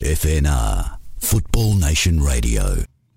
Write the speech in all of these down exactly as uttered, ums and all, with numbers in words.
F N R, Football Nation Radio.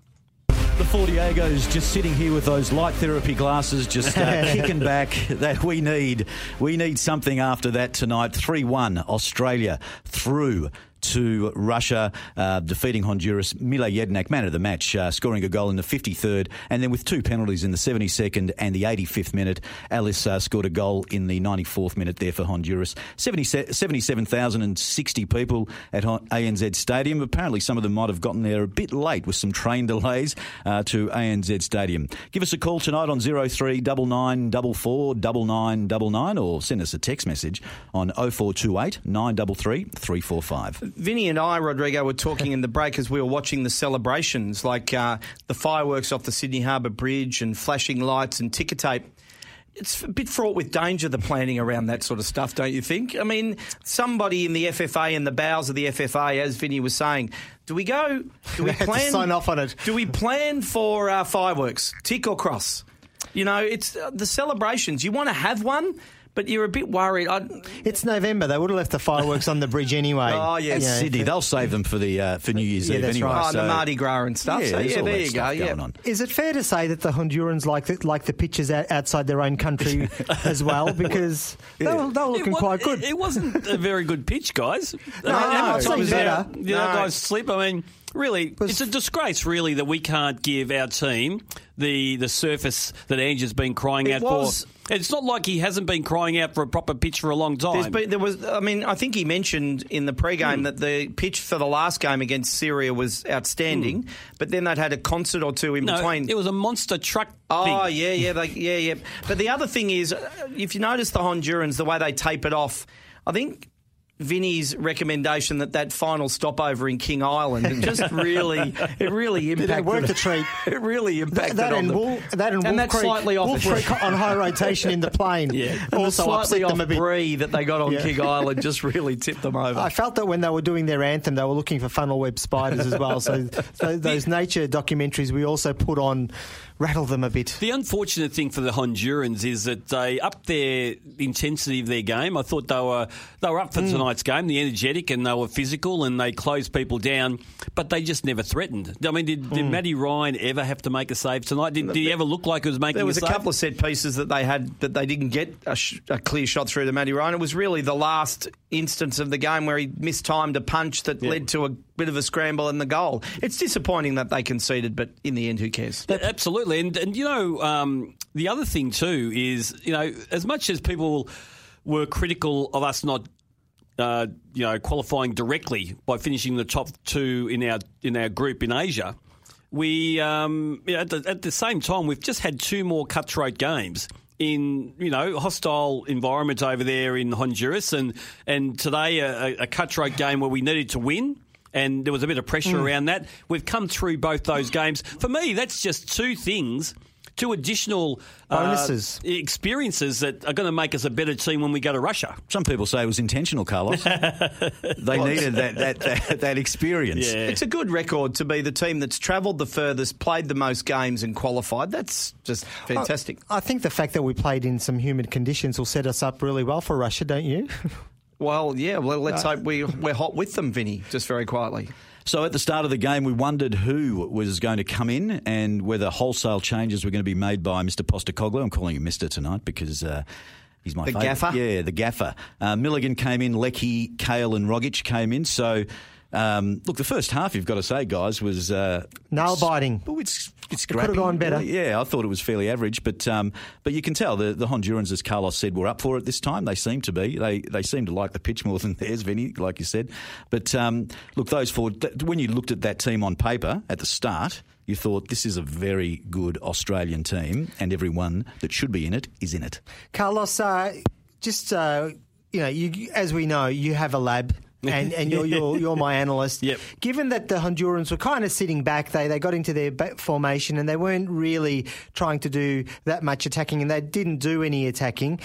The Four Diegos just sitting here with those light therapy glasses, just uh, kicking back. That we need, we need something after that tonight. three one Australia through to Russia, uh, defeating Honduras. Mile Jednak, man of the match, uh, scoring a goal in the fifty-third, and then with two penalties in the seventy-second and the eighty-fifth minute, Alice uh, scored a goal in the ninety-fourth minute there for Honduras. seventy-seven thousand sixty people at A N Z Stadium. Apparently some of them might have gotten there a bit late with some train delays uh, to A N Z Stadium. Give us a call tonight on zero three nine nine four four nine nine nine nine or send us a text message on oh four two eight nine three three three four five. Vinny and I, Rodrigo, were talking in the break as we were watching the celebrations, like uh, the fireworks off the Sydney Harbour Bridge and flashing lights and ticker tape. It's a bit fraught with danger, the planning around that sort of stuff, don't you think? I mean, somebody in the F F A, in the bowels of the F F A, as Vinny was saying, do we go, do we We had to plan, sign off on it. Do we plan for uh, fireworks, tick or cross? You know, it's uh, the celebrations. You want to have one, but you're a bit worried. I, It's November. They would have left the fireworks on the bridge anyway. Oh, yeah. It's You know, Sydney. for- They'll save them for the uh, for New Year's Yeah, Eve that's anyway. right. oh, so, the Mardi Gras and stuff. Yeah, so, there's yeah, all there that you go. stuff Yeah. going on. Is it fair to say that the Hondurans like the, like the pitches out, outside their own country as well? Because they, were, they were looking It wa- quite good. It, it wasn't a very good pitch, guys. No, I mean, no, how it's much been was better. our- You know, No. guys slip. I mean, really, Was- it's a disgrace, really, that we can't give our team the the surface that Ange's been crying It out was- for. It's not like he hasn't been crying out for a proper pitch for a long There's time. been, there was, I mean, I think he mentioned in the pre-game Hmm. that the pitch for the last game against Syria was outstanding, but then they'd had a concert or two in no, between. it was a monster truck Oh, thing. yeah, yeah, they, yeah, yeah. But the other thing is, uh, if you notice the Hondurans, the way they tape it off, I think Vinny's recommendation that that final stopover in King Island it just really, it really impacted. it worth a treat. It really impacted that on and them. Wool, that and, And Wolf that's Creek, slightly off Wolf the- Creek on high rotation in the plane. Yeah. And Also the upset slightly them a off bit. brie that they got on Yeah. King Island just really tipped them over. I felt that when they were doing their anthem, they were looking for funnel web spiders as well. So, so those nature documentaries we also put on rattled them a bit. The unfortunate thing for the Hondurans is that they upped their intensity of their game. I thought they were they were up for tonight's game, the energetic, and they were physical, and they closed people down, but they just never threatened. I mean, did, did Matty Ryan ever have to make a save tonight? Did, did he ever look like he was making There was a a save? couple of set pieces that they had that they didn't get a, sh- a clear shot through to Matty Ryan. It was really the last instance of the game where he mistimed a punch that led to a bit of a scramble and the goal. It's disappointing that they conceded, but in the end, who cares? Yeah, absolutely. And, and you know, um, the other thing too is, you know, as much as people were critical of us not, uh, you know, qualifying directly by finishing the top two in our in our group in Asia, we, um, you know, at, the, at the same time, we've just had two more cutthroat games in, you know, hostile environment over there in Honduras, and and today a, a cutthroat game where we needed to win. And there was a bit of pressure Mm. around that. We've come through both those games. For me, that's just two things, two additional uh, Bonuses. experiences that are going to make us a better team when we go to Russia. Some people say it was intentional, Carlos. They needed that that, that that experience. Yeah. It's a good record to be the team that's travelled the furthest, played the most games and qualified. That's just fantastic. I think the fact that we played in some humid conditions will set us up really well for Russia, don't you? Well, yeah, well, let's hope we, we're hot with them, Vinny, just very quietly. So at the start of the game, we wondered who was going to come in and whether wholesale changes were going to be made by Mister Postecoglou. I'm calling him Mister tonight because uh, he's my The favourite. gaffer? Yeah, the gaffer. Uh, Milligan came in, Leckie, Kale and Rogic came in. So, um, look, the first half, you've got to say, guys, was... Uh, Nail biting. Well, it's it's It could have scrappy. gone better. Yeah, I thought it was fairly average, but um, but you can tell the, the Hondurans, as Carlos said, were up for it this time. They seem to be. They they seem to like the pitch more than theirs, Vinny, like you said. But um, look, those four. Th- when you looked at that team on paper at the start, you thought this is a very good Australian team, and everyone that should be in it is in it. Carlos, uh, just uh, you know, you, as we know, you have a lab. and, and you're, you're you're my analyst. Yep. Given that the Hondurans were kind of sitting back, they they got into their ba- formation and they weren't really trying to do that much attacking, and they didn't do any attacking.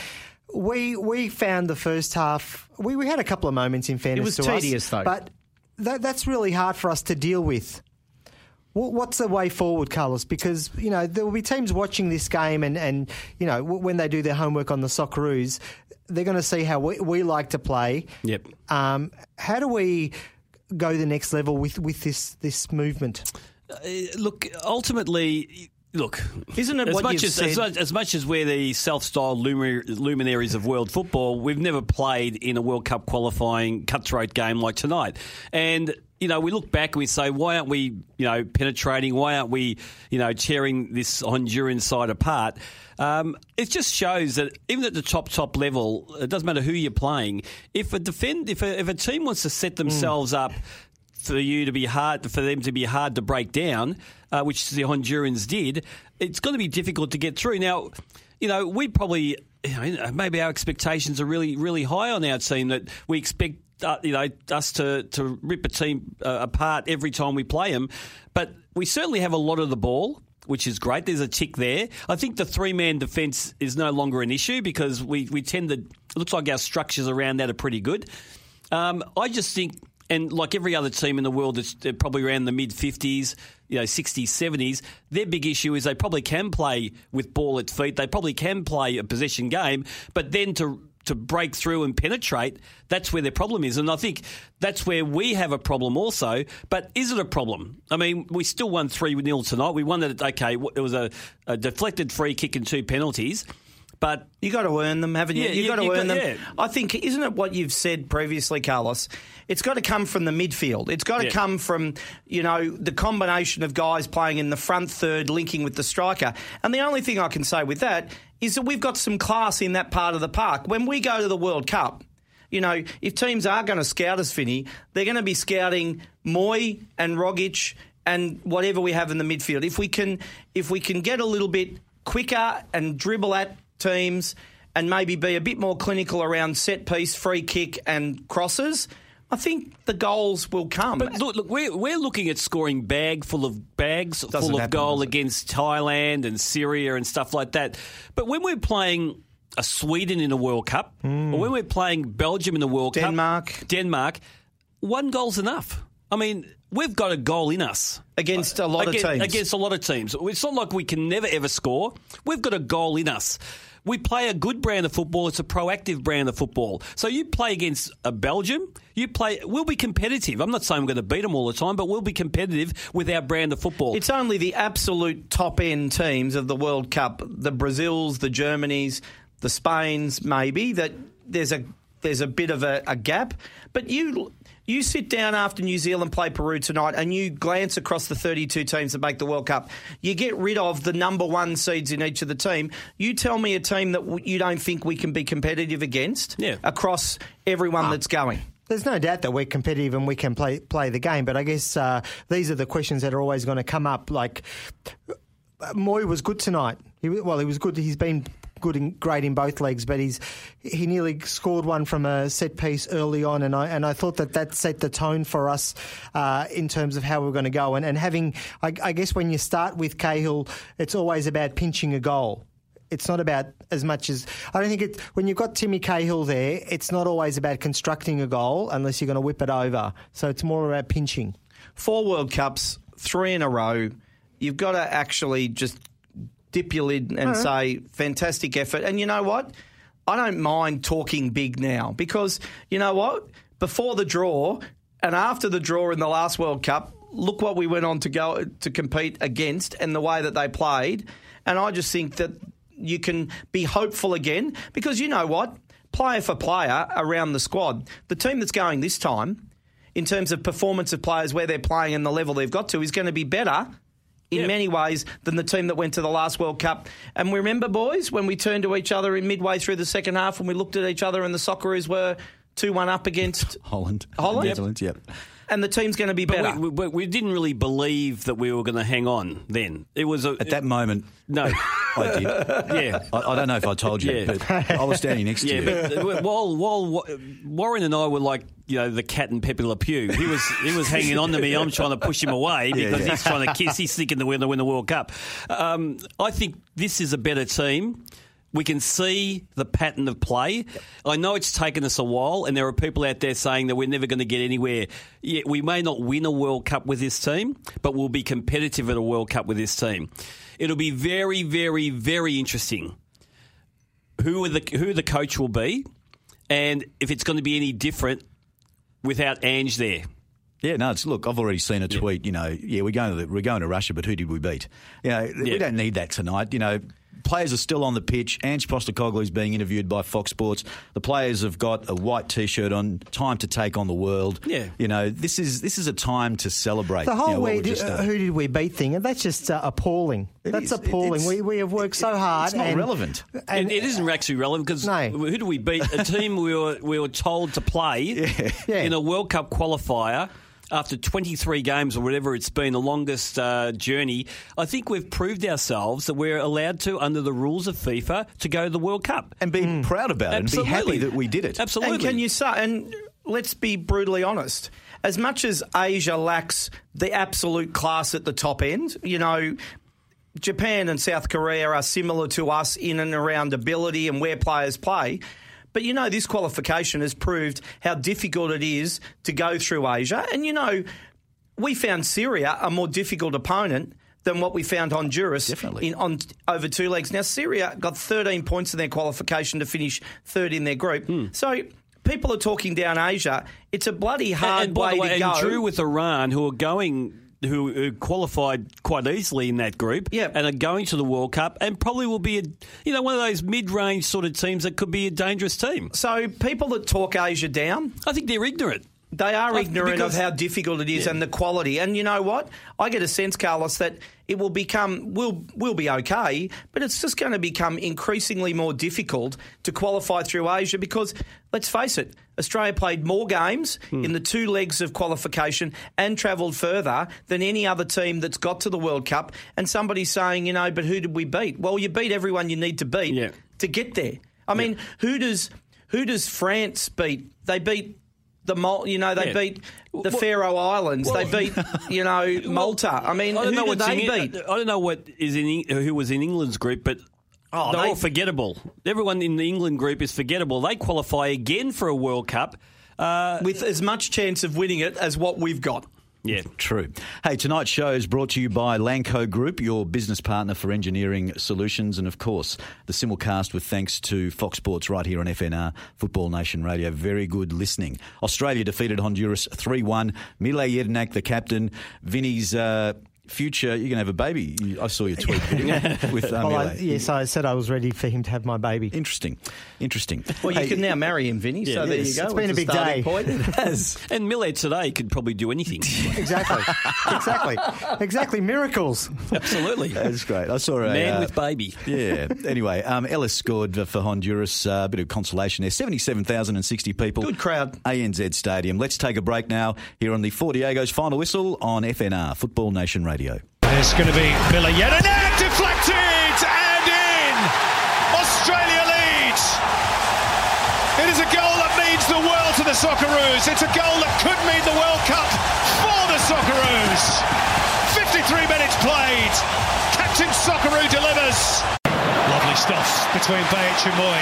We we found the first half. We, we had a couple of moments in fairness. It was to tedious, us, though. but that, that's really hard for us to deal with. Wh- What's the way forward, Carlos? Because, you know, there will be teams watching this game and, and you know, w- when they do their homework on the Socceroos, they're going to see how we, we like to play. Yep. Um, how do we go the next level with, with this this movement? Uh, look, ultimately, look, isn't it as what much you've as, said? as much as much as we're the self-styled lumin- luminaries of world football, we've never played in a World Cup qualifying cutthroat game like tonight, and. You know, we look back and we say, why aren't we, you know, penetrating? Why aren't we, you know, tearing this Honduran side apart? Um, it just shows that even at the top, top level, it doesn't matter who you're playing. If a defend, if a, if a team wants to set themselves mm. up for you to be hard, for them to be hard to break down, uh, which the Hondurans did, it's going to be difficult to get through. Now, you know, we probably, you know, maybe our expectations are really, really high on our team that we expect. Uh, you know, us to, to rip a team uh, apart every time we play them. But we certainly have a lot of the ball, which is great. There's a tick there. I think the three-man defence is no longer an issue because we, we tend to... It looks like our structures around that are pretty good. Um, I just think, and like every other team in the world, it's they're probably around the mid-fifties, you know, sixties, seventies. Their big issue is they probably can play with ball at feet. They probably can play a possession game, but then to... to break through and penetrate, that's where their problem is. And I think that's where we have a problem also. But is it a problem? I mean, we still won three nil tonight. We won it, okay, it was a, a deflected free kick and two penalties. But you got to earn them, haven't you? Yeah, you you, got to you earn got, them. Yeah. I think, isn't it what you've said previously, Carlos? It's got to come from the midfield. It's got to yeah. come from, you know, the combination of guys playing in the front third, linking with the striker. And the only thing I can say with that is that we've got some class in that part of the park. When we go to the World Cup, you know, if teams are going to scout us, Vinny, they're going to be scouting Moy and Rogic and whatever we have in the midfield. If we can, if we can get a little bit quicker and dribble at teams and maybe be a bit more clinical around set piece, free kick and crosses, I think the goals will come. But look, look we're, we're looking at scoring bag full of bags Doesn't full of happen, goal does it? against Thailand and Syria and stuff like that. But when we're playing a Sweden in a World Cup, mm. or when we're playing Belgium in the World Denmark. Cup, Denmark, one goal's enough. I mean, we've got a goal in us. Against a lot against, of teams. Against a lot of teams. It's not like we can never, ever score. We've got a goal in us. We play a good brand of football. It's a proactive brand of football. So you play against a Belgium, you play. We'll be competitive. I'm not saying we're going to beat them all the time, but we'll be competitive with our brand of football. It's only the absolute top-end teams of the World Cup, the Brazils, the Germanys, the Spains, maybe, that there's a there's a bit of a, a gap. But you... You sit down after New Zealand play Peru tonight and you glance across the thirty-two teams that make the World Cup. You get rid of the number one seeds in each of the team. You tell me a team that you don't think we can be competitive against yeah. across everyone oh. that's going. There's no doubt that we're competitive and we can play play the game, but I guess uh, these are the questions that are always going to come up. Like, Moy was good tonight. He, well, he was good. He's been good and great in both legs, but he's he nearly scored one from a set piece early on, and I and I thought that that set the tone for us uh, in terms of how we're going to go. And and having, I, I guess, when you start with Cahill, it's always about pinching a goal. It's not about as much as I don't think it. When you've got Timmy Cahill there, it's not always about constructing a goal unless you're going to whip it over. So it's more about pinching. Four World Cups, three in a row. You've got to actually just dip your lid and uh-huh. say, fantastic effort. And you know what? I don't mind talking big now because, you know what? Before the draw and after the draw in the last World Cup, look what we went on to go to compete against and the way that they played. And I just think that you can be hopeful again because you know what? Player for player around the squad, the team that's going this time, in terms of performance of players, where they're playing and the level they've got to, is going to be better in yep. many ways than the team that went to the last World Cup. And we remember, boys, when we turned to each other in midway through the second half and we looked at each other and the Socceroos were two one up against Holland. Holland? Netherlands, yep. And the team's going to be better. But we, we, we didn't really believe that we were going to hang on then. It was a, At that moment, no. I did. Yeah. I, I don't know if I told you, Yeah. but I was standing next to Yeah, you. but while while Warren and I were like, you know, the cat and Pepe Le Pew, he was he was hanging on to me. I'm trying to push him away because Yeah, yeah. he's trying to kiss. He's thinking that we're going to win the World Cup. Um, I think this is a better team. We can see the pattern of play. I know it's taken us a while, and there are people out there saying that we're never going to get anywhere. Yeah, we may not win a World Cup with this team, but we'll be competitive at a World Cup with this team. It'll be very, very, very interesting who are the who the coach will be, and if it's going to be any different without Ange there. Yeah, no, it's look. I've already seen a tweet. You know, yeah, we're going to the, we're going to Russia, but who did we beat? You know, Yeah. we don't need that tonight. You know, players are still on the pitch. Ange Postecoglou is being interviewed by Fox Sports. The players have got a white T-shirt on. Time to take on the world. Yeah. You know, this is this is a time to celebrate. The whole you know, what we we've just did, done. who did we beat thing, and that's just uh, appalling. It that's is. It- appalling. it's- we we have worked so hard. It's not and, relevant. And, it, it isn't actually relevant because No. who did we beat? A team we were we were told to play Yeah. in a World Cup qualifier after twenty-three games or whatever it's been, the longest uh, journey. I think we've proved ourselves that we're allowed to, under the rules of FIFA, to go to the World Cup. and be proud about it Absolutely. and be happy that we did it. Absolutely. And can you say, and let's be brutally honest, as much as Asia lacks the absolute class at the top end, you know, Japan and South Korea are similar to us in and around ability and where players play. But, you know, this qualification has proved how difficult it is to go through Asia. And, you know, we found Syria a more difficult opponent than what we found Honduras Definitely. in on over two legs. Now, Syria got thirteen points in their qualification to finish third in their group. Hmm. So people are talking down Asia. It's a bloody hard and, and by way the way, to go. and drew with Iran, who are going, who, who qualified quite easily in that group, Yeah. and are going to the World Cup, and probably will be a, you know, one of those mid-range sort of teams that could be a dangerous team. So people that talk Asia down, I think they're ignorant. they are Like, ignorant because- of how difficult it is Yeah. and the quality. And you know what? I get a sense, Carlos, that it will become, we'll, we'll be okay, but it's just going to become increasingly more difficult to qualify through Asia because, let's face it, Australia played more games Hmm. in the two legs of qualification and travelled further than any other team that's got to the World Cup. And somebody's saying, you know, but who did we beat? Well, you beat everyone you need to beat Yeah. to get there. I mean, who does who does France beat? They beat the Mal- you know, they Yeah. beat the Well- Faroe Islands. well- they beat, you know, Malta. I mean, I don't who know did what's they in, beat? I don't know what is in Eng- who was in England's group, but Oh, they're they- all forgettable. Everyone in the England group is forgettable. They qualify again for a World Cup. Uh, With as much chance of winning it as what we've got. yeah. True. Hey, tonight's show is brought to you by Lanco Group, your business partner for engineering solutions, and of course, the simulcast with thanks to Fox Sports right here on F N R, Football Nation Radio. Very good listening. Australia defeated Honduras three one. Mile Jedinak, the captain. Vinny's uh, future, you're going to have a baby. You- I saw your tweet with uh, well, I, Mile. yes, I said I was ready for him to have my baby. Interesting. Interesting. Well, you Hey, can now marry him, Vinny. so there yes. you go. It's been a big starting day. Point. It has. And Millet today could probably do anything. Exactly, exactly, exactly. Miracles. Absolutely. That's great. I saw a Man uh, with baby. Yeah. Anyway, um, Ellis scored for Honduras. Uh, a bit of consolation there. seventy-seven thousand sixty people. Good crowd. A N Z Stadium. Let's take a break now here on the Four Diego's Final Whistle on F N R, Football Nation Radio. There's going to be Miller Jedinak deflected and in. Australia leads. It is a goal that means the world to the Socceroos. It's a goal that could mean the World Cup for the Socceroos. fifty-three minutes played. Captain Socceroo delivers. Lovely stuff between Bajic and Moy.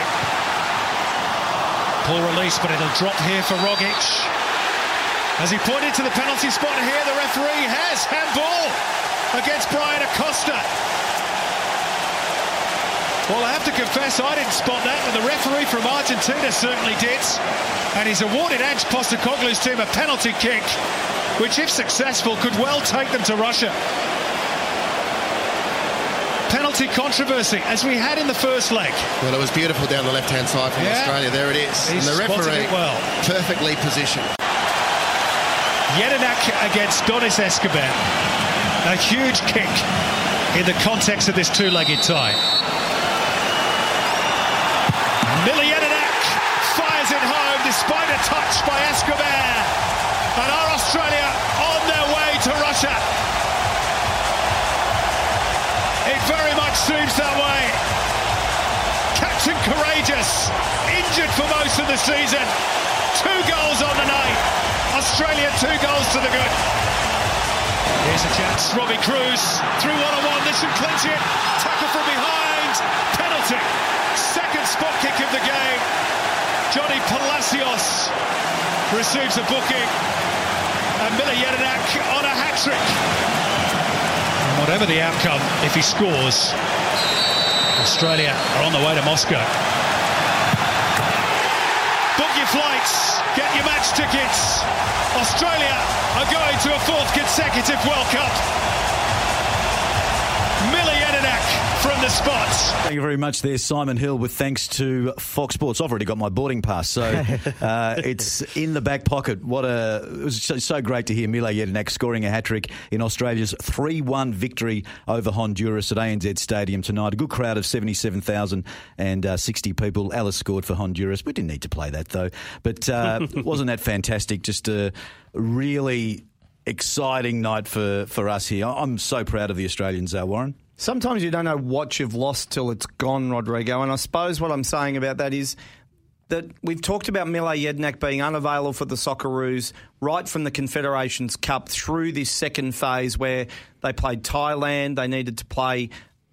Poor release, but it'll drop here for Rogic. As he pointed to the penalty spot here, the referee has handball against Brian Acosta. Well, I have to confess, I didn't spot that, but the referee from Argentina certainly did. And he's awarded Ange Postecoglou's team a penalty kick, which, if successful, could well take them to Russia. Penalty controversy, as we had in the first leg. Well, it was beautiful down the left-hand side from Yeah. Australia. There it is. He and the spotted referee it well. perfectly positioned. Jedinak against Donis Escobar. A huge kick in the context of this two-legged tie. Miller Jedinak fires it home despite a touch by Escobar. And are Australia on their way to Russia? It very much seems that way. Captain Courageous, injured for most of the season. Two goals on the night. Australia, two goals to the good. Here's a chance. Robbie Cruz through one-on-one. This should clinch it. Tackle from behind. Penalty. Second spot kick of the game. Johnny Palacios receives a booking. And Miller Jedinak on a hat-trick. And whatever the outcome, if he scores, Australia are on the way to Moscow. Book your flights Get your match tickets. Australia are going to a fourth consecutive World Cup. Millie Jedinak from the spots. Thank you very much there, Simon Hill, with thanks to Fox Sports. I've already got my boarding pass, so uh, it's in the back pocket. What a It was so, so great to hear Millie Jedinak scoring a hat-trick in Australia's three one victory over Honduras at A N Z Stadium tonight. A good crowd of seventy-seven thousand sixty people. Alice scored for Honduras. We didn't need to play that, though. But uh, wasn't that fantastic? Just a really exciting night for, for us here. I'm so proud of the Australians, uh, Warren. Sometimes you don't know what you've lost till it's gone, Rodrigo. And I suppose what I'm saying about that is that we've talked about Millie Jedinak being unavailable for the Socceroos right from the Confederations Cup through this second phase where they played Thailand, they needed to play,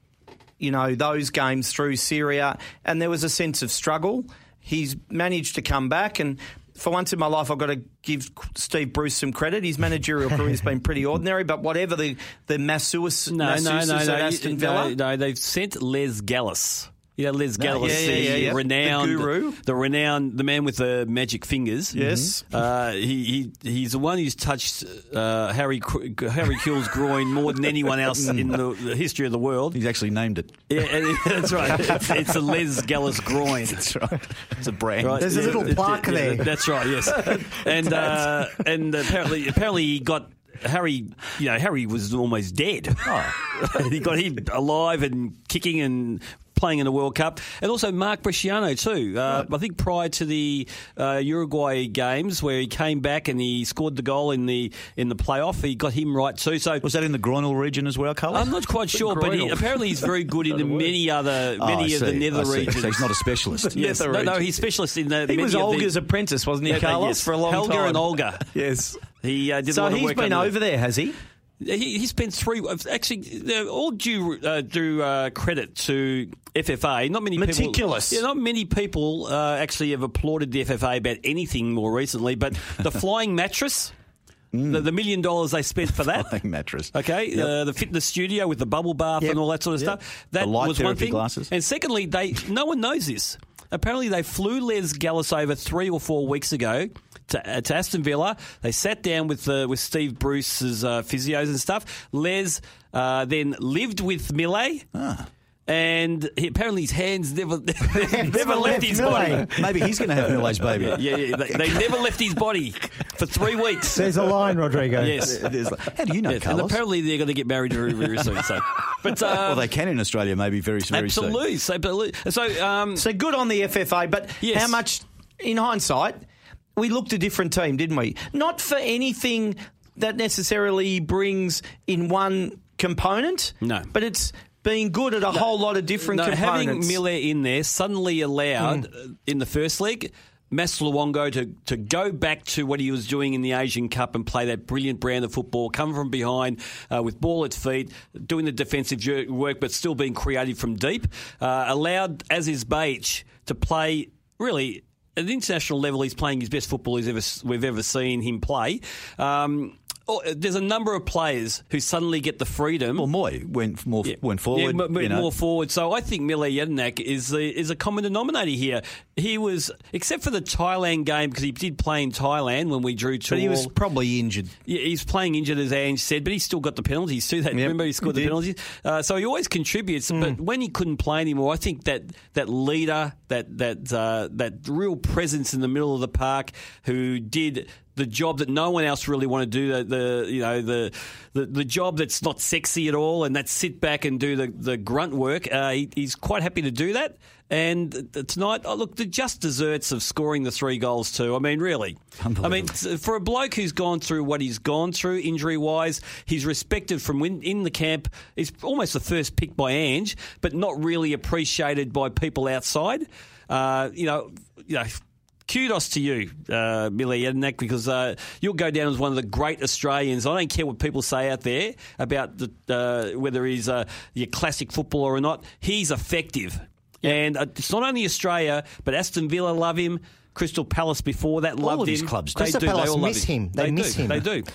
you know, those games through Syria, and there was a sense of struggle. He's managed to come back, and for once in my life, I've got to give Steve Bruce some credit. His managerial career has been pretty ordinary, but whatever the, the masseuses, no, masseuses no, no, at no, Aston Villa. No, no, they've sent Les Gallis. You know, Les No, Gallis, yeah, yeah, yeah, the yeah. renowned, The guru. the renowned, the man with the magic fingers. Yes. uh, he, he he's the one who's touched uh, Harry Harry Kewell's groin more than anyone else in the, the history of the world. He's actually named it. Yeah, and that's right. It's, it's a Les Gallis groin. That's right. It's a brand. Right. There's a little Yeah, plaque yeah, there. That's right. Yes, and uh, and apparently apparently he got. Harry, you know, Harry was almost dead. Oh. He got him alive and kicking and playing in the World Cup. And also Mark Bresciano too. Uh, right. I think prior to the uh, Uruguay games where he came back and he scored the goal in the in the playoff, he got him right too. So was that in the groinal region as well, Carlos? I'm not quite sure, but he, apparently he's very good in many other many oh, of the nether regions. So he's not a specialist. Yes, no, no, he's specialist in the. He was many Olga's of the, apprentice, wasn't he, yeah, Carlos, yes, for a long Helga time? and Olga. Yes. He uh, did So a lot of he's work been under over there, has he? He, he spent three. Actually, they're all due uh, due uh, credit to F F A. Not many Meticulous. people. Yeah, not many people uh, actually have applauded the F F A about anything more recently. But the flying mattress. Mm. The, the million dollars they spent for that. Flying mattress. Okay, yep. uh, the fitness studio with the bubble bath yep. and all that sort of yep. stuff. That the light was one therapy thing. Glasses. And secondly, they no one knows this. Apparently, they flew Les Gallis over three or four weeks ago to, uh, to Aston Villa. They sat down with uh, with Steve Bruce's uh, physios and stuff. Les uh, then lived with Millie. Ah. And he, apparently his hands never never left his body. Maybe he's going to have Millie's baby. Yeah, yeah they, they never left his body for three weeks. There's a line, Rodrigo. Yes. How do you know, yes. Carlos? And apparently they're going to get married very, very soon. So, but um, well, they can in Australia, maybe very, very absolutely. soon. Absolutely. So, um, so good on the F F A, but yes. how much, in hindsight, we looked a different team, didn't we? Not for anything that necessarily brings in one component. No. But it's being good at a no, whole lot of different no, components. Having Miller in there suddenly allowed, mm. in the first leg, Mas Luongo to, to go back to what he was doing in the Asian Cup and play that brilliant brand of football, come from behind uh, with ball at feet, doing the defensive work but still being creative from deep. Uh, allowed Aziz Behich to play, really, at the international level, he's playing his best football he's ever, we've ever seen him play. Um, Oh, there's a number of players who suddenly get the freedom. Well, Moy went more yeah. went forward. Yeah, went you know. more forward. So I think Millie Jedinak is a, is a common denominator here. He was, except for the Thailand game, because he did play in Thailand when we drew two. But he was all. probably injured. Yeah, he's playing injured, as Ange said, but he still got the penalties too. That, yep, remember, he scored he the penalties. Uh, so he always contributes. Mm. But when he couldn't play anymore, I think that that leader, that that uh, that real presence in the middle of the park, who did the job that no one else really want to do, the, the you know the, the the job that's not sexy at all, and that's sit back and do the, the grunt work. Uh, he, he's quite happy to do that. And tonight, oh, look, the just desserts of scoring the three goals too. I mean, really. I mean, for a bloke who's gone through what he's gone through injury-wise, he's respected from in, in the camp. He's almost the first pick by Ange, but not really appreciated by people outside. Uh, you know, you know. Kudos to you, uh, Millie Jedinak, because uh, you'll go down as one of the great Australians. I don't care what people say out there about the, uh, whether he's uh, your classic footballer or not. He's effective. Yep. And uh, it's not only Australia, but Aston Villa love him. Crystal Palace before that loved him. All of his clubs. Crystal do. Palace they all miss him. They, they miss do. him. They do.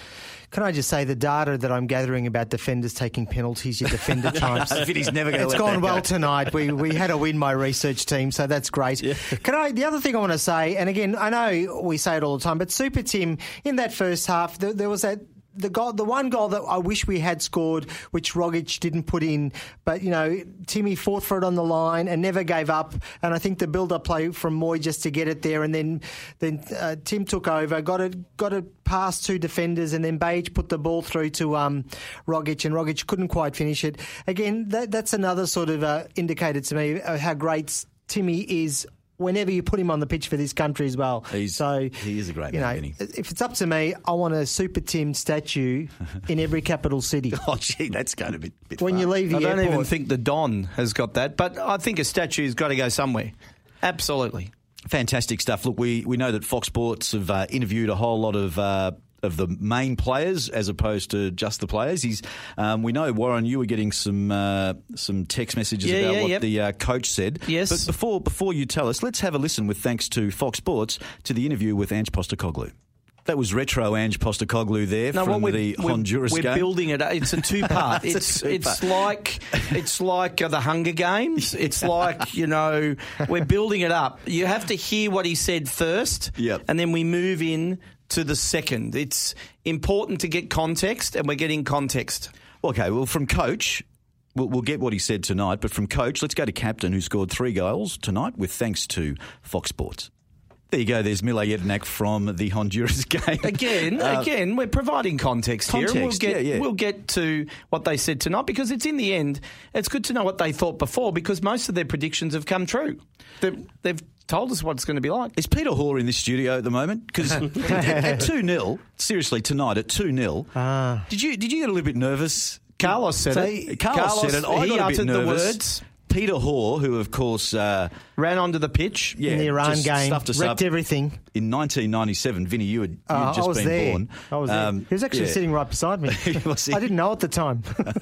can I just say the data that I'm gathering about defenders taking penalties, your defender times. Vinny's never going to It's let gone that well go. tonight. We we had a win, my research team, so that's great. Yeah. Can I? The other thing I want to say, and again, I know we say it all the time, but Super Tim in that first half, there, there was that. The goal, the one goal that I wish we had scored, which Rogic didn't put in, but you know Timmy fought for it on the line and never gave up. And I think the build-up play from Moy just to get it there, and then then uh, Tim took over, got it got it past two defenders, and then Beige put the ball through to um, Rogic, and Rogic couldn't quite finish it. Again, that, that's another sort of uh, indicator to me of how great Timmy is. Whenever you put him on the pitch for this country as well. He's, so he is a great you man, know, Vinny. if it's up to me, I want a Super Tim statue in every capital city. Oh, gee, that's going to be a bit When far. you leave the I don't airport. even think the Don has got that, but I think a statue's got to go somewhere. Absolutely. Fantastic stuff. Look, we, we know that Fox Sports have uh, interviewed a whole lot of uh, of the main players as opposed to just the players. He's um, we know, Warren, you were getting some uh, some text messages Yeah, about yeah, what yep. the uh, coach said. Yes. But before before you tell us, let's have a listen with thanks to Fox Sports to the interview with Ange Postecoglou. That was retro Ange Postecoglou there No, from what the we're, Honduras we're game. building it. It's a two-part. It's a it's two-part. it's like it's like uh, the Hunger Games. It's like, you know, we're building it up. You have to hear what he said first, Yep. and then we move in to the second. It's important to get context, and we're getting context. Okay, well, from coach, we'll, we'll get what he said tonight, but from coach, let's go to captain who scored three goals tonight with thanks to Fox Sports. There you go. There's Mile Jedinak from the Honduras game. Again, Uh, again, we're providing context, here, and we'll Context, get yeah, yeah. we'll get to what they said tonight, because it's in the end, it's good to know what they thought before, because most of their predictions have come true. They've, they've told us what it's going to be like. Is Peter Hoare in this studio at the moment? Because at two nil, seriously, tonight at two nil, Ah. did you did you get a little bit nervous? Carlos said So, it. Carlos, said it. I he got a uttered bit the nervous. words, Peter Hoare, who of course uh, ran onto the pitch. yeah, in the Iran just game, stuffed us wrecked up everything. in nineteen ninety-seven. Vinny, you had, you'd Uh, just I was been there. born. I was there. Um, He was actually yeah. sitting right beside me. Was he? I didn't know at the time.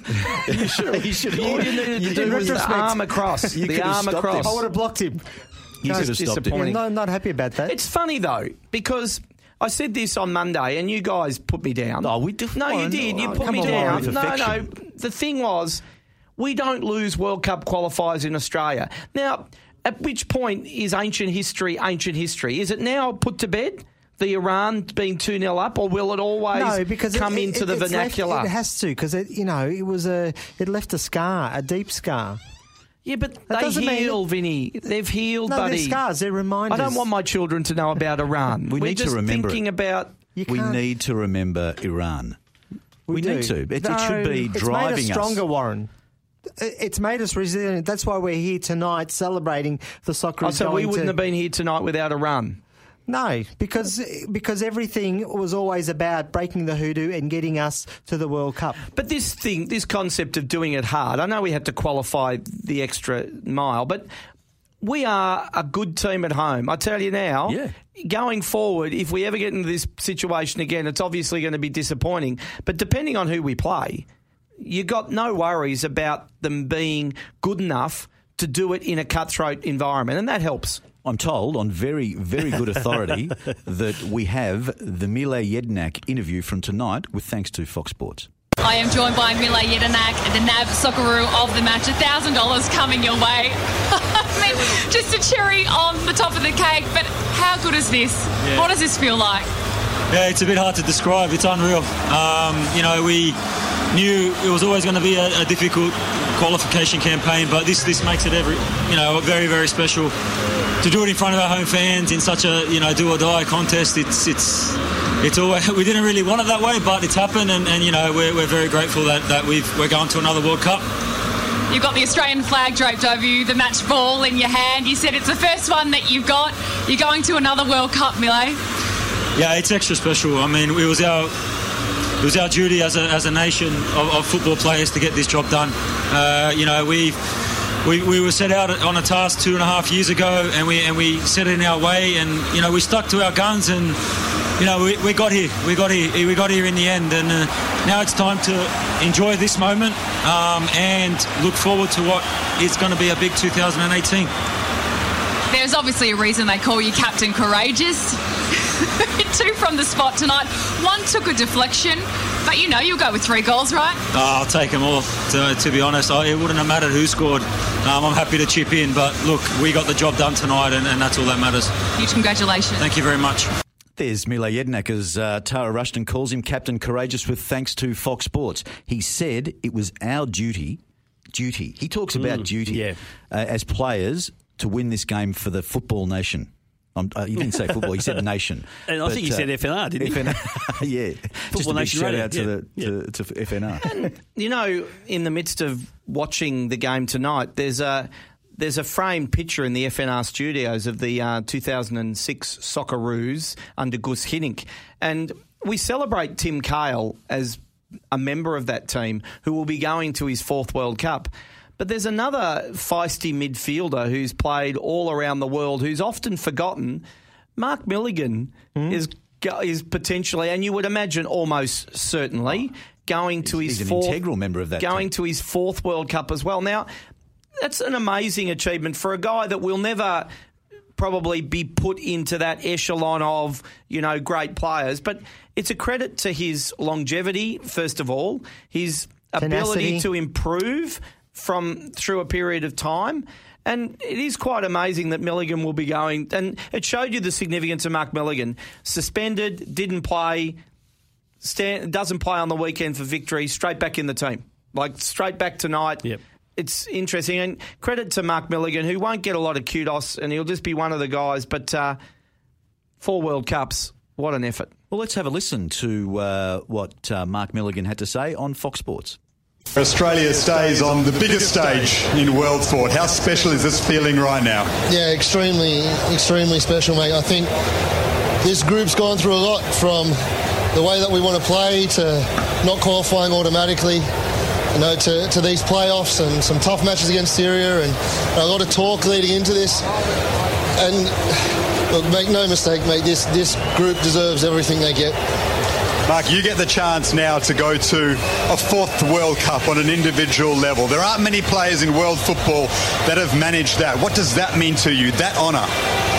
you should. You should. All you needed you to do do was the retrospect. arm across. You the could have arm stopped him. across. I would have blocked him. You No, could have it's stopped him. disappointing. No, not happy about that. It's funny though, because I said this on Monday, and you guys put me down. Oh, we did- No, you Warren, did. You oh, put come me on, down. Warren, with No, no. affection. The thing was, we don't lose World Cup qualifiers in Australia. Now, at which point is ancient history ancient history? Is it now put to bed? The Iran being two nil up, or will it always no, because it- come it, into it, the it's vernacular? Left, it has to, because it, you know, it was a, it left a scar, a deep scar. yeah, but That they doesn't mean heal, Vinny. They've healed, No, buddy. they're scars. They're reminders. I don't want my children to know about Iran. We We're need to just remember it. thinking about. You We can't- need to remember Iran. We, do. need to. It, it No, should be It's driving made us stronger, us. Warren. It's made us resilient. That's why we're here tonight celebrating the soccer. Oh, is so we going wouldn't to, have been here tonight without Iran. No, because because everything was always about breaking the hoodoo and getting us to the World Cup. But this thing, this concept of doing it hard, I know we had to qualify the extra mile, but we are a good team at home. I tell you now, Yeah. going forward, if we ever get into this situation again, it's obviously going to be disappointing. But depending on who we play, you got no worries about them being good enough to do it in a cutthroat environment, and that helps. I'm told on very, very good authority that we have the Mile Jedinak interview from tonight with thanks to Fox Sports. I am joined by Mile Jedinak, the N A B Socceroo of the match. one thousand dollars coming your way. I mean, just a cherry on the top of the cake, but how good is this? Yeah. What does this feel like? Yeah, it's a bit hard to describe. It's unreal. Um, you know, we knew it was always going to be a, a difficult qualification campaign, but this this makes it every you know very very special to do it in front of our home fans in such a you know do or die contest. It's it's it's always we didn't really want it that way, but it's happened, and, and you know we're we're very grateful that that we've we're going to another World Cup. You've got the Australian flag draped over you, the match ball in your hand. You said it's the first one that you've got. You're going to another World Cup, Mile. Yeah, it's extra special. I mean, it was our it was our duty as a as a nation of, of football players to get this job done. Uh, you know, we we we were set out on a task two and a half years ago, and we and we set it in our way, and you know we stuck to our guns, and you know we, we got here, we got here, we got here in the end, and uh, now it's time to enjoy this moment um, and look forward to what is going to be a big two thousand eighteen. There's obviously a reason they call you Captain Courageous. Two from the spot tonight. One took a deflection. But you know you'll go with three goals, right? Oh, I'll take them all, to, to be honest. I, it wouldn't have mattered who scored. Um, I'm happy to chip in, but look, we got the job done tonight, and, and that's all that matters. Huge congratulations. Thank you very much. There's Mile Jedinak, as uh, Tara Rushton calls him, Captain Courageous, with thanks to Fox Sports. He said it was our duty, duty. He talks about Mm, duty yeah. uh, as players to win this game for the football nation. Um, uh, he didn't say football, he said nation. And I But, think he uh, said F N R, didn't he? F N R, yeah. Just a Football big Nation shout Radio, out to, yeah, the, yeah. to, to F N R. You know, in the midst of watching the game tonight, there's a there's a framed picture in the F N R studios of the uh, two thousand six Socceroos under Gus Hiddink. And we celebrate Tim Cahill as a member of that team who will be going to his fourth World Cup. But there's another feisty midfielder who's played all around the world, who's often forgotten. Mark Milligan Hmm? is is potentially, and you would imagine almost certainly, going to He's his an fourth, integral member of that going team. to his fourth World Cup as well. Now, that's an amazing achievement for a guy that will never probably be put into that echelon of, you know, great players. But it's a credit to his longevity, first of all, his ability Tenacity. to improve from through a period of time. And it is quite amazing that Milligan will be going. And it showed you the significance of Mark Milligan. Suspended, didn't play, stand, doesn't play on the weekend for victory, straight back in the team. Like, straight back tonight. Yep. It's interesting. And credit to Mark Milligan, who won't get a lot of kudos, and he'll just be one of the guys. But uh, four World Cups, what an effort. Well, let's have a listen to uh, what uh, Mark Milligan had to say on Fox Sports. Australia stays on the biggest stage in world sport. How special is this feeling right now? Yeah, extremely, extremely special, mate. I think this group's gone through a lot, from the way that we want to play to not qualifying automatically, you know, to, to these playoffs and some tough matches against Syria and a lot of talk leading into this. And look, make no mistake, mate, this, this group deserves everything they get. Mark, you get the chance now to go to a fourth World Cup on an individual level. There aren't many players in world football that have managed that. What does that mean to you, that honour?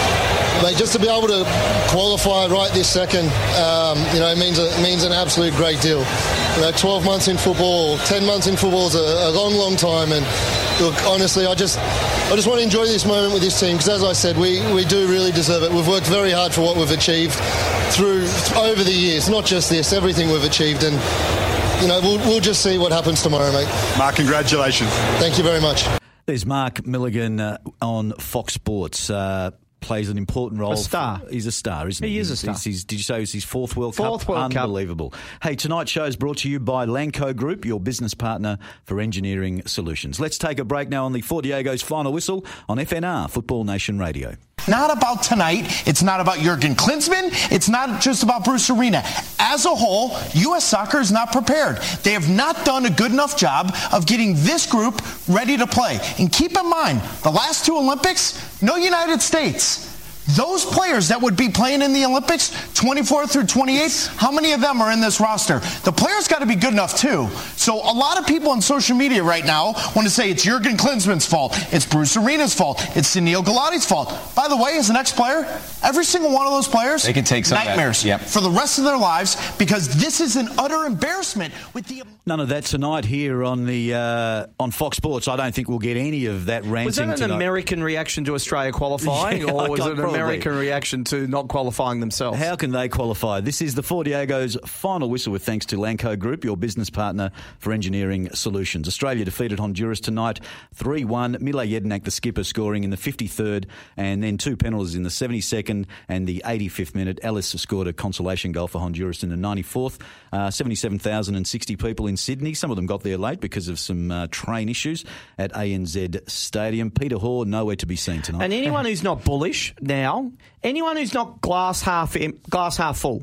Mate, just to be able to qualify right this second, um, you know, it means a, it means an absolute great deal. You know, twelve months in football, ten months in football is a, a long, long time. And look, honestly, I just, I just want to enjoy this moment with this team because, as I said, we, we do really deserve it. We've worked very hard for what we've achieved through over the years, not just this, everything we've achieved. And you know, we'll, we'll just see what happens tomorrow, mate. Mark, congratulations. Thank you very much. There's Mark Milligan uh, on Fox Sports. Uh, plays an important role. A star. For, he's a star, isn't he? He is a He's- star. he's- he's- did you say it was his fourth World Fourth Cup? World Cup. Unbelievable. Hey, tonight's show is brought to you by Lanco Group, your business partner for engineering solutions. Let's take a break now on the Four Diego's Final Whistle on F N R, Football Nation Radio. Not about tonight. It's not about Jurgen Klinsmann. It's not just about Bruce Arena. As a whole, U S soccer is not prepared. They have not done a good enough job of getting this group ready to play. And keep in mind, the last two Olympics, no United States. Those players that would be playing in the Olympics, twenty-four through twenty-eight, how many of them are in this roster? The players got to be good enough too. So a lot of people on social media right now want to say it's Jurgen Klinsmann's fault, it's Bruce Arena's fault, it's Sunil Gulati's fault. By the way, as an ex-player, every single one of those players, They can take some of that. nightmares Yep. for the rest of their lives because this is an utter embarrassment with the. None of that tonight here on the uh, on Fox Sports. I don't think we'll get any of that ranting Was that an tonight. American reaction to Australia qualifying, Yeah, or was it an probably. American reaction to not qualifying themselves? How can they qualify? This is the Four Diego's Final Whistle with thanks to Lanco Group, your business partner for engineering solutions. Australia defeated Honduras tonight three one. Mile Jedinak, the skipper, scoring in the fifty-third and then two penalties in the seventy-second and the eighty-fifth minute. Ellis scored a consolation goal for Honduras in the ninety-fourth. Uh, seventy-seven thousand sixty people in Sydney. Some of them got there late because of some uh, train issues at A N Z Stadium. Peter Hoare, nowhere to be seen tonight. And anyone who's not bullish now, anyone who's not glass half em- glass half full,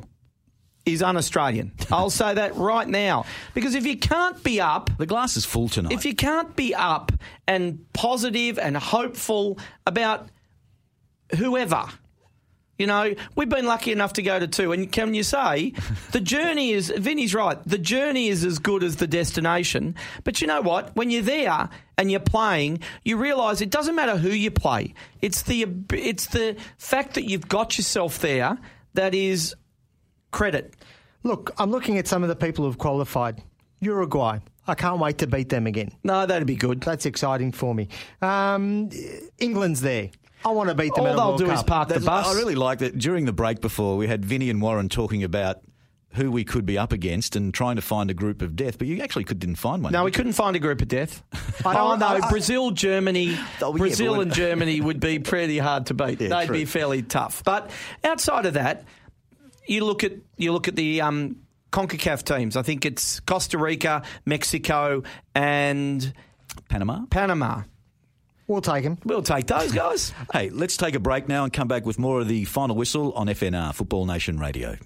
is un-Australian. I'll say that right now. Because if you can't be up... The glass is full tonight. If you can't be up and positive and hopeful about whoever... You know, we've been lucky enough to go to two. And can you say, the journey is, Vinny's right, the journey is as good as the destination. But you know what? When you're there and you're playing, you realise it doesn't matter who you play. It's the it's the fact that you've got yourself there that is credit. Look, I'm looking at some of the people who've qualified. Uruguay. I can't wait to beat them again. No, that'd be good. That's exciting for me. Um, England's there. I want to beat them All at a they'll World do Cup. is park the That's- bus. I really like that during the break before, we had Vinny and Warren talking about who we could be up against and trying to find a group of death, but you actually could, didn't find one. No, we couldn't find a group of death. I oh, don't- no, I- I- Brazil, Germany, Oh, yeah, Brazil but and when- Germany would be pretty hard to beat. Yeah, They'd true. be fairly tough. But outside of that, you look at you look at the um, CONCACAF teams. I think it's Costa Rica, Mexico, and Panama? Panama. We'll take them. We'll take those guys. Hey, let's take a break now and come back with more of the Final Whistle on F N R, Football Nation Radio.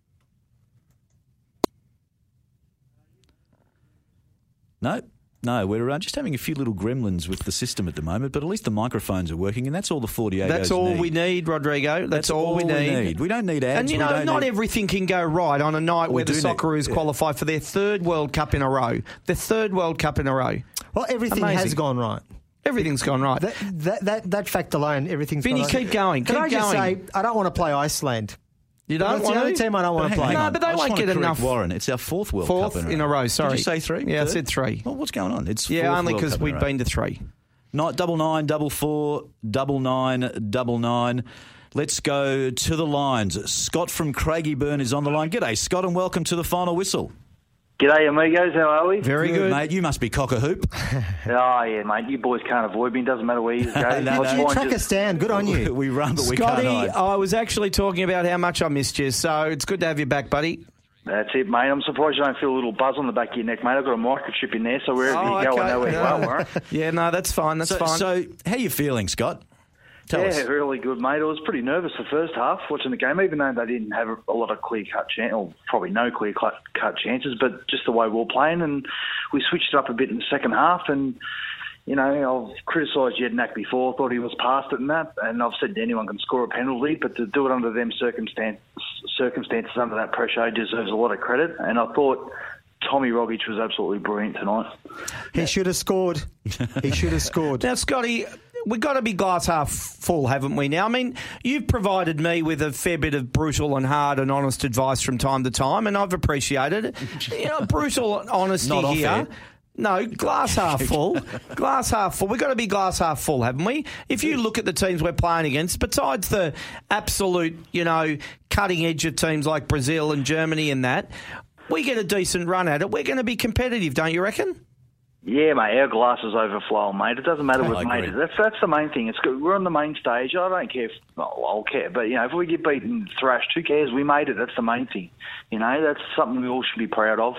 No, no, we're uh, just having a few little gremlins with the system at the moment, but at least the microphones are working, and that's all the forty-eight That's all we need, Rodrigo. That's, That's all, all we, we need. need. We don't need ads. And you We know, don't not need- everything can go right on a night We where the do need- Socceroos yeah. qualify for their third World Cup in a row. Their third World Cup in a row. Well, everything has Amazing. gone right. Everything's gone right. That that that, that fact alone, everything's Vinny, gone right. keep going, Can keep I just going. say, I don't want to play Iceland. You don't That's want the only to? team I don't want to Hang play. on, No, but they I just won't want to get correct enough. Warren, it's our fourth World Fourth Cup in a row, sorry. Did you say three? Yeah, I Third? said three. Well, what's going on? It's Yeah, fourth only World because Cup in a we've row. been to three. Nine, double nine, double four, double nine, double nine. Let's go to the lines. Scott from Craigieburn is on the line. G'day, Scott, and welcome to the Final Whistle. G'day, amigos. How are we? Very good. mate. You must be cock a hoop. Oh, yeah, mate. You boys can't avoid me. Doesn't matter where you go. No, no, I no. You find track just- us down. Good on you. we run, but we Scotty, can't hide. I was actually talking about how much I missed you, so it's good to have you back, buddy. That's it, mate. I'm surprised you don't feel a little buzz on the back of your neck, mate. I've got a microchip in there, so wherever Oh, you go, okay. I know where you Yeah. are, Warren. Yeah, no, that's fine. That's so, fine. so, how you feeling, Scott? Tell yeah, us. really good, mate. I was pretty nervous the first half watching the game, even though they didn't have a lot of clear-cut chances, or probably no clear-cut chances, but just the way we were playing, and we switched it up a bit in the second half, and, you know, I've criticised Jednak before, thought he was past it and that, and I've said anyone can score a penalty, but to do it under them circumstance, circumstances, under that pressure, deserves a lot of credit, and I thought Tommy Rogic was absolutely brilliant tonight. He should have scored. He should have scored. Now, Scotty, we've got to be glass half full, haven't we? Now, I mean, you've provided me with a fair bit of brutal and hard and honest advice from time to time, and I've appreciated it. You know, brutal honesty Not off here. air. No, glass half full. Glass half full. We've got to be glass half full, haven't we? If you look at the teams we're playing against, besides the absolute, you know, cutting edge of teams like Brazil and Germany and that, we get a decent run at it. We're going to be competitive, don't you reckon? Yeah, mate, our glass is overflowing, mate. It doesn't matter I with agree. mate. That's that's the main thing. It's good. We're on the main stage. I don't care if well, I'll care, but you know, if we get beaten, thrashed, who cares? We made it. That's the main thing. You know, that's something we all should be proud of.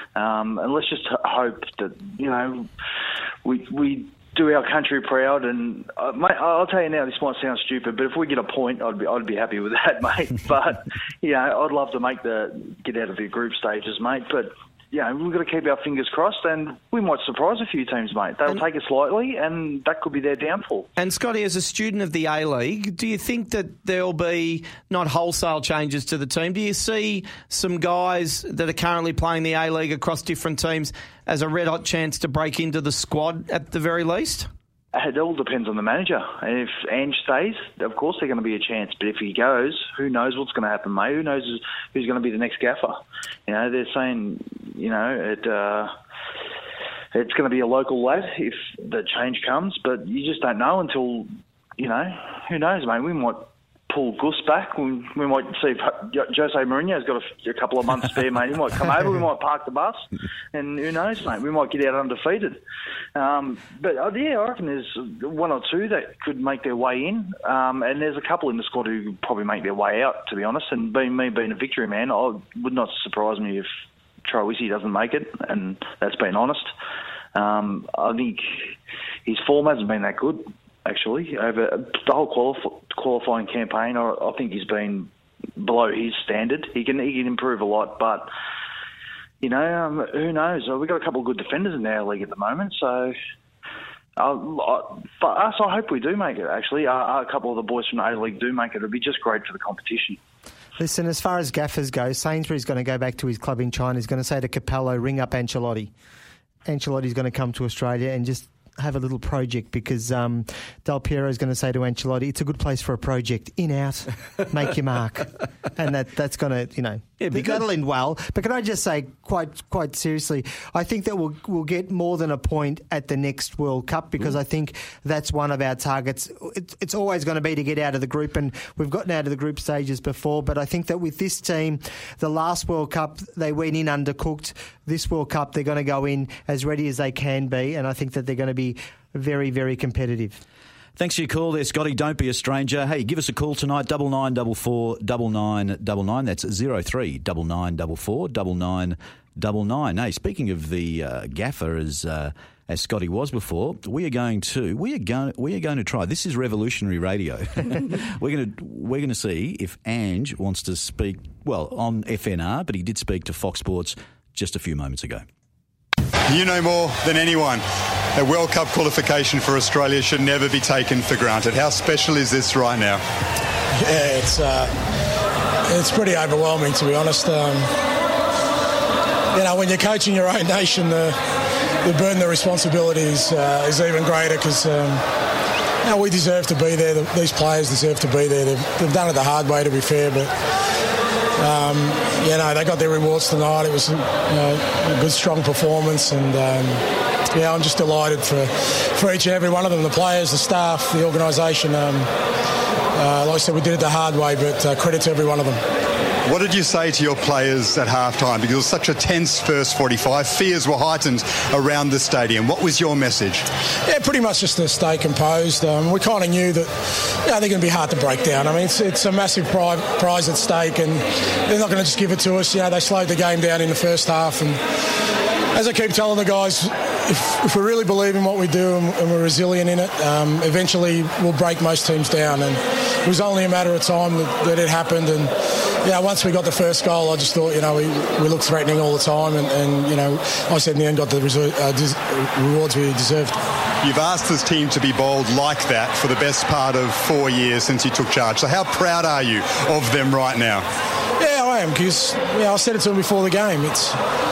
Um, and let's just h- hope that you know we we do our country proud. And uh, mate, I'll tell you now, this might sound stupid, but if we get a point, I'd be I'd be happy with that, mate. But you know, I'd love to make the get out of the group stages, mate. But yeah, we've got to keep our fingers crossed, and we might surprise a few teams, mate. They'll And- take us lightly, and that could be their downfall. And Scotty, as a student of the A-League, do you think that there'll be not wholesale changes to the team? Do you see some guys that are currently playing the A-League across different teams as a red-hot chance to break into the squad at the very least? It all depends on the manager. And if Ange stays, of course there's going to be a chance. But if he goes, who knows what's going to happen, mate? Who knows who's going to be the next gaffer? You know, they're saying, you know, it uh, it's going to be a local lad if the change comes. But you just don't know until, you know, who knows, mate? We might pull Gus back. We, we might see if Jose Mourinho's got a, a couple of months spare, mate. He might come over. We might park the bus. And who knows, mate? We might get out undefeated. Um, but, uh, yeah, I reckon there's one or two that could make their way in. Um, and there's a couple in the squad who could probably make their way out, to be honest. And being me being a victory man, I would not surprise me if Troisi doesn't make it. And that's being honest. Um, I think his form hasn't been that good, actually. Over the whole qualif- qualifying campaign, I, I think he's been below his standard. He can he can improve a lot, but you know, um, who knows? We've got a couple of good defenders in our league at the moment, so uh, for us, I hope we do make it, actually. Uh, a couple of the boys from the A-League do make it. It'd be just great for the competition. Listen, as far as gaffers go, Sainsbury's going to go back to his club in China. He's going to say to Capello, ring up Ancelotti. Ancelotti's going to come to Australia and just have a little project because um, Del Piero is going to say to Ancelotti, it's a good place for a project. In, out, make your mark. And that that's going to, you know, Yeah, because that'll end well. But can I just say, quite quite seriously, I think that we'll we'll get more than a point at the next World Cup because mm. I think that's one of our targets. It's, it's always going to be to get out of the group, and we've gotten out of the group stages before. But I think that with this team, the last World Cup they went in undercooked. This World Cup they're going to go in as ready as they can be, and I think that they're going to be very very competitive. Thanks for your call there, Scotty. Don't be a stranger. Hey, give us a call tonight, double nine double four double nine double nine. That's zero three double nine double four double nine double nine. Hey, speaking of the uh, gaffer, as uh, as Scotty was before, we are going to we are going we are going to try. This is revolutionary radio. we're going to we're going to see if Ange wants to speak well on F N R, but he did speak to Fox Sports just a few moments ago. You know more than anyone. A World Cup qualification for Australia should never be taken for granted. How special is this right now? Yeah, it's uh, it's pretty overwhelming, to be honest. Um, you know, when you're coaching your own nation, the, the burden of responsibility is, uh, is even greater because um, you know, we deserve to be there. The, these players deserve to be there. They've, they've done it the hard way, to be fair, but um, you know, they got their rewards tonight. It was you know, a good, strong performance, and um, yeah, I'm just delighted for, for each and every one of them, the players, the staff, the organisation. Um, uh, like I said, we did it the hard way, but uh, credit to every one of them. What did you say to your players at halftime? Because it was such a tense first forty-five. Fears were heightened around the stadium. What was your message? Yeah, pretty much just to stay composed. Um, we kind of knew that you know, they're going to be hard to break down. I mean, it's, it's a massive prize, prize at stake, and they're not going to just give it to us. You know, they slowed the game down in the first half, and as I keep telling the guys, if, if we really believe in what we do and, and we're resilient in it, um, eventually we'll break most teams down. And it was only a matter of time that, that it happened. And yeah, once we got the first goal, I just thought, you know, we, we looked threatening all the time. And, and you know, I said in the end got the resu- uh, des- rewards we deserved. You've asked this team to be bold like that for the best part of four years since you took charge. So how proud are you of them right now? Yeah, I am, because yeah, I said it to them before the game. It's...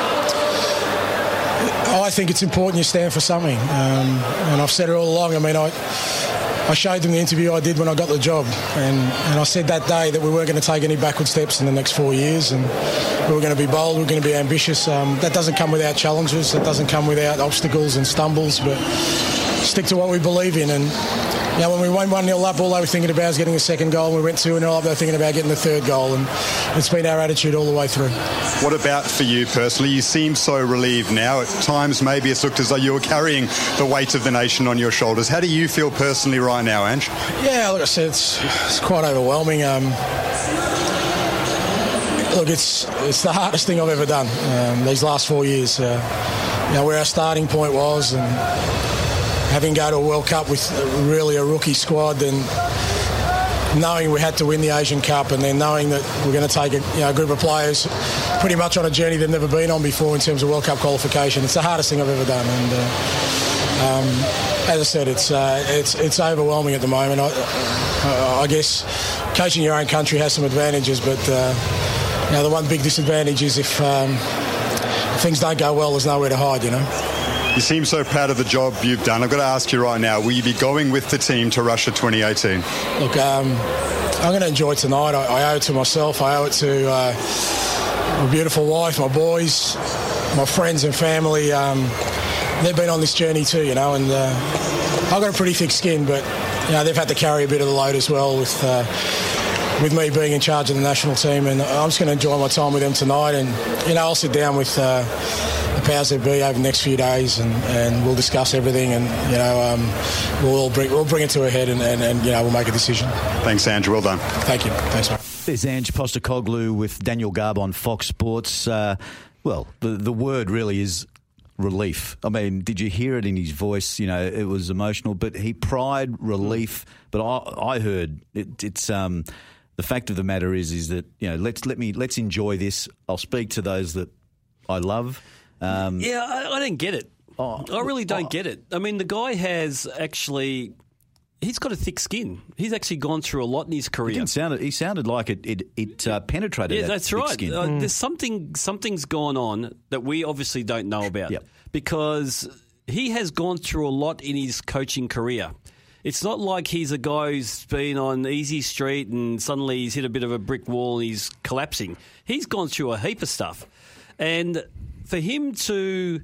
I think it's important you stand for something, um, and I've said it all along. I mean, I I showed them the interview I did when I got the job, and, and I said that day that we weren't going to take any backward steps in the next four years, and we were going to be bold, we were going to be ambitious. Um, that doesn't come without challenges, that doesn't come without obstacles and stumbles, but stick to what we believe in. And you know, when we went one nil up, all they were thinking about was getting the second goal. When we went two nil up, they were thinking about getting the third goal, and it's been our attitude all the way through. What about for you personally? You seem so relieved now. At times, maybe it's looked as though you were carrying the weight of the nation on your shoulders. How do you feel personally right now, Ange? Yeah, like I said, it's, it's quite overwhelming. Um, look, it's it's the hardest thing I've ever done um, these last four years. Uh, you know, where our starting point was, and having go to a World Cup with really a rookie squad, and knowing we had to win the Asian Cup, and then knowing that we're going to take a, you know, a group of players pretty much on a journey they've never been on before in terms of World Cup qualification. It's the hardest thing I've ever done, and uh, um, as I said, it's uh, it's it's overwhelming at the moment. I, uh, I guess coaching your own country has some advantages, but uh, you know, the one big disadvantage is if, um, if things don't go well, there's nowhere to hide, you know. You seem so proud of the job you've done. I've got to ask you right now, will you be going with the team to Russia twenty eighteen? Look, um, I'm going to enjoy tonight. I, I owe it to myself. I owe it to uh, my beautiful wife, my boys, my friends and family. Um, they've been on this journey too, you know, and uh, I've got a pretty thick skin, but you know, they've had to carry a bit of the load as well with uh, with me being in charge of the national team, and I'm just going to enjoy my time with them tonight. And you know, I'll sit down with Uh, the powers that be over the next few days, and, and we'll discuss everything, and you know um, we'll bring we'll bring it to a head, and, and, and you know we'll make a decision. Thanks, Ange. Well done. Thank you. Thanks, mate. There's Ange Postecoglou with Daniel Garb on Fox Sports. Uh, well, the the word really is relief. I mean, did you hear it in his voice? You know, it was emotional, but he pride, relief. But I, I heard it, it's um, the fact of the matter is is that you know let's let me let's enjoy this. I'll speak to those that I love. Um, yeah, I, I don't get it. Oh, I really don't oh. get it. I mean, the guy has actually, he's got a thick skin. He's actually gone through a lot in his career. He didn't sound, he sounded like it it, it uh, penetrated yeah, that that's thick right. skin. Uh, Mm. There's something, something's gone on that we obviously don't know about Yep. because he has gone through a lot in his coaching career. It's not like he's a guy who's been on easy street and suddenly he's hit a bit of a brick wall and he's collapsing. He's gone through a heap of stuff. And for him to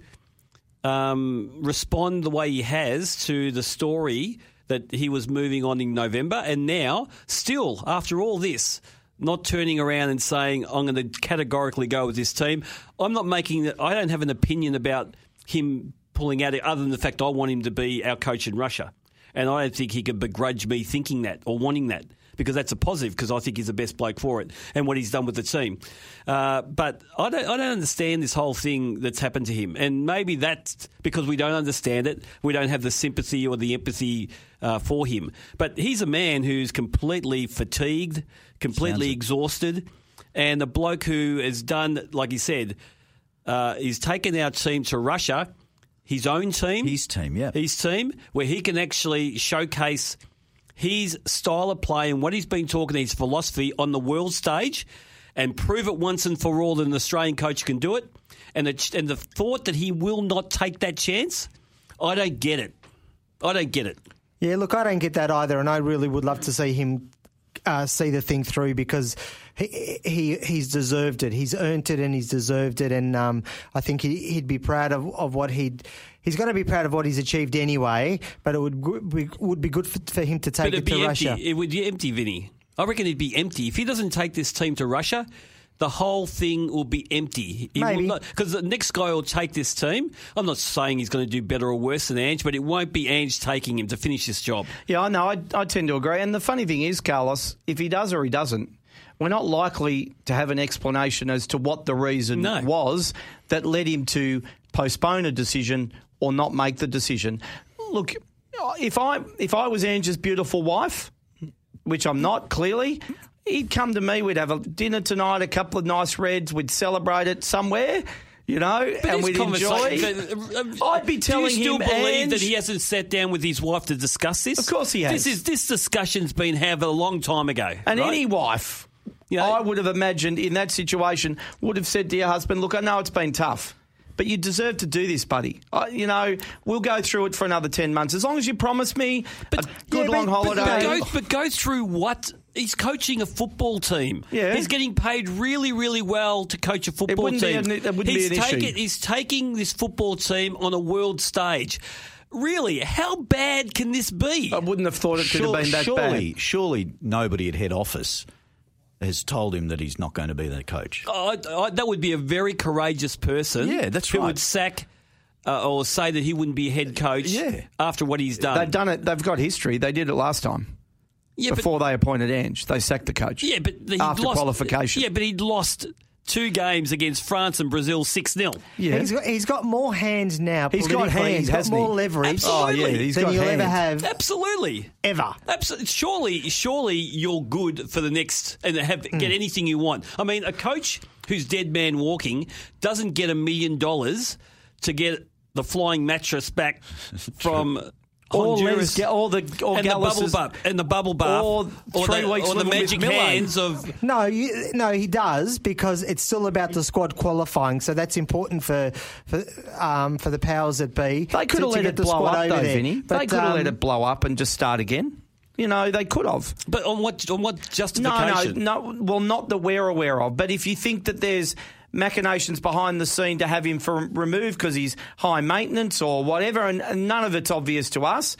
um, respond the way he has to the story that he was moving on in November, and now, still, after all this, not turning around and saying, I'm going to categorically go with this team. I'm not making, I don't have an opinion about him pulling out, other than the fact I want him to be our coach in Russia. And I don't think he could begrudge me thinking that or wanting that, because that's a positive, because I think he's the best bloke for it and what he's done with the team. Uh, but I don't, I don't understand this whole thing that's happened to him. And maybe that's because we don't understand it. We don't have the sympathy or the empathy uh, for him. But he's a man who's completely fatigued, completely Sounds exhausted, and a bloke who has done, like he said, uh, he's taken our team to Russia, his own team. His team, yeah. His team, where he can actually showcase his style of play and what he's been talking, his philosophy on the world stage, and prove it once and for all that an Australian coach can do it. And the, and the thought that he will not take that chance, I don't get it. I don't get it. Yeah, look, I don't get that either, and I really would love to see him uh, see the thing through, because he, he he's deserved it. He's earned it and he's deserved it, and um, I think he, he'd be proud of, of what he'd... He's going to be proud of what he's achieved anyway, but it would be, would be good for, for him to take but it it'd to be Russia. Empty. It would be empty, Vinny. I reckon it'd be empty. If he doesn't take this team to Russia, the whole thing will be empty. Maybe. Because the next guy will take this team. I'm not saying he's going to do better or worse than Ange, but it won't be Ange taking him to finish this job. Yeah, I know. I, I tend to agree. And the funny thing is, Carlos, if he does or he doesn't, we're not likely to have an explanation as to what the reason No. was that led him to postpone a decision or not make the decision. Look, if I if I was Ange's beautiful wife, which I'm not, clearly, he'd come to me, we'd have a dinner tonight, a couple of nice reds, we'd celebrate it somewhere, you know, But and his we'd enjoy. conversation- I'd be telling Do you still him, believe Ange, that he hasn't sat down with his wife to discuss this? Of course he has. This is this discussion's been had a long time ago. And right? any wife, You know, I would have imagined in that situation, would have said to your husband, look, I know it's been tough, but you deserve to do this, buddy. I, you know, we'll go through it for another ten months. As long as you promise me But- a good Yeah, long but- holiday. But go, but go through what? He's coaching a football team. Yeah. He's getting paid really, really well to coach a football wouldn't be team. an- it wouldn't be he's, an issue. taken, he's taking this football team on a world stage. Really, how bad can this be? I wouldn't have thought it could have been that surely, bad. surely nobody at head office has told him that he's not going to be the coach. Oh, I, I, that would be a very courageous person. Yeah, that's who right. would sack uh, or say that he wouldn't be head coach Yeah. after what he's done. They've done it. They've got history. They did it last time. Yeah, but- Before they appointed Ange, they sacked the coach. Yeah, but he'd after lost, qualification. Yeah, but he'd lost two games against France and Brazil six nil. Yeah. He's got, he's got more hands now. He's got politically. hands, He's got hasn't more he? leverage Absolutely. Oh, yeah, he's than got you'll hands. ever have Absolutely. ever. Absolutely. Surely, surely you're good for the next and have Hmm. get anything you want. I mean, a coach who's dead man walking doesn't get a million dollars to get the flying mattress back from Or Honduras. Les- or the- or and the bubble Gallus's- bath and the bubble bath or three the, weeks or the living with magic Miller. hands of No, you, no, he does, because it's still about the squad qualifying. So that's important for for um, for the powers that be. They could to, have to let get it the blow squad up, over though, there. Vinny. But, they could have um, let it blow up and just start again. You know, they could have. But on what on what No, justification? no, no. Well, not that we're aware of. But if you think that there's machinations behind the scene to have him from removed because he's high maintenance or whatever, and, and none of it's obvious to us.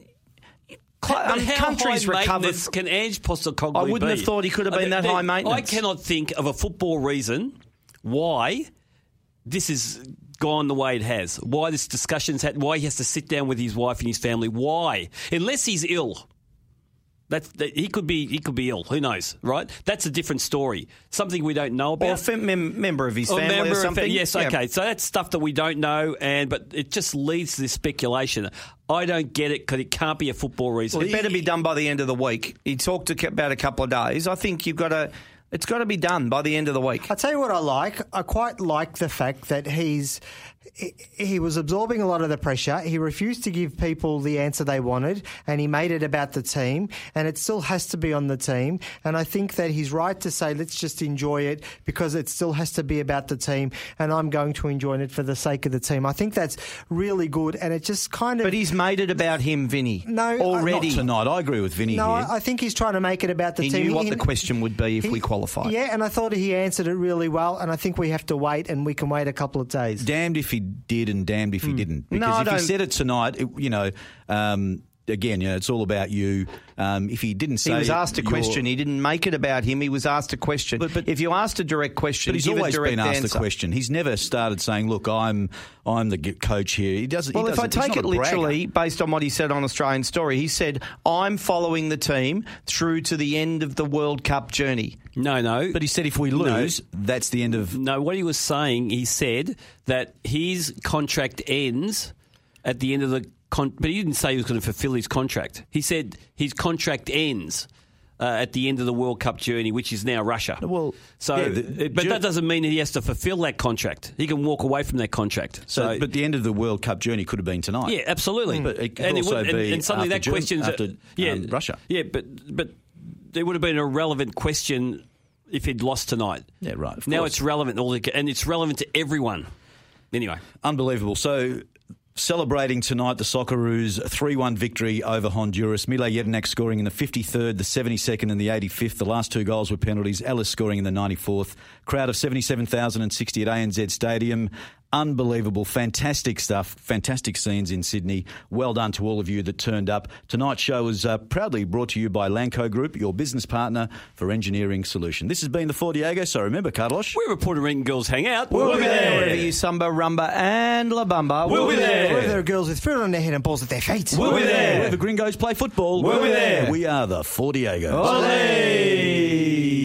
But Um, how countries high recovered. maintenance can Ange Postecoglou I wouldn't be? have thought he could have been Uh, that there- high maintenance. I cannot think of a football reason why this has gone the way it has. Why this discussion's had. Why he has to sit down with his wife and his family. Why? Unless he's ill. That's, that, he could be he could be ill. Who knows, right? That's a different story. Something we don't know Or about. a fam- mem- member of his Or family member or of- something. yes, Yeah. okay. So that's stuff that we don't know, and but it just leads to this speculation. I don't get it because it can't be a football reason. It better be done by the end of the week. He talked to, about a couple of days. I think you've got to. It's got to be done by the end of the week. I'll tell you what I like. I quite like the fact that he's he was absorbing a lot of the pressure. He refused to give people the answer they wanted, and he made it about the team, and it still has to be on the team. And I think that he's right to say, let's just enjoy it because it still has to be about the team, and I'm going to enjoy it for the sake of the team. I think that's really good, and it just kind of... But he's made it about him, Vinny. No, already. Not tonight. I agree with Vinny no, here. I, I think he's trying to make it about the he team. He knew what he, the question would be if he, we qualified. Yeah, and I thought he answered it really well, and I think we have to wait, and we can wait a couple of days. Damned if he did and damned if he didn't. Because No, I if he don't- said it tonight, it, you know, um, again, you know, it's all about you. Um, if he didn't say He was asked a you're- question. He didn't make it about him. He was asked a question. But- but- if you asked a direct question, But he's give always a direct been asked answer. the question. He's never started saying, "Look, I'm I'm the g- coach here." He doesn't. Well, he if I doesn't, he's take not it a bragger. literally, based on what he said on Australian Story, he said, "I'm following the team through to the end of the World Cup journey." No, no. But he said if we lose, that's the end of. No, what he was saying, he said that his contract ends at the end of the con- but he didn't say he was going to fulfil his contract. He said his contract ends uh, at the end of the World Cup journey, which is now Russia. Well, so, yeah, the- but ju- that doesn't mean that he has to fulfil that contract. He can walk away from that contract. So, So, but the end of the World Cup journey could have been tonight. yeah, absolutely. But it could And also would- and- be and suddenly after that Germ- question's after yeah, um, Russia. Yeah, but but there would have been a relevant question if he'd lost tonight. Yeah, right. of Now course. it's relevant, all the- and it's relevant to everyone. Anyway, Unbelievable. So, celebrating tonight the Socceroos' three one victory over Honduras. Mile Jedinak scoring in the fifty-third, the seventy-second and the eighty-fifth. The last two goals were penalties. Ellis scoring in the ninety-fourth. Crowd of seventy-seven thousand sixty at A N Z Stadium. Unbelievable. Fantastic stuff. Fantastic scenes in Sydney. Well done to all of you that turned up. Tonight's show is uh, proudly brought to you by Lanco Group, your business partner for engineering solution. This has been the Four Diego. So remember, Carlos, wherever Puerto Rican girls hang out, We'll, we'll, be be there. there. Wherever you samba, rumba and la bamba. We'll be there. Where there are girls with fruit on their head and balls at their feet. We'll be there. where the gringos play football, We'll be there. We are the Four Diegos. Olé!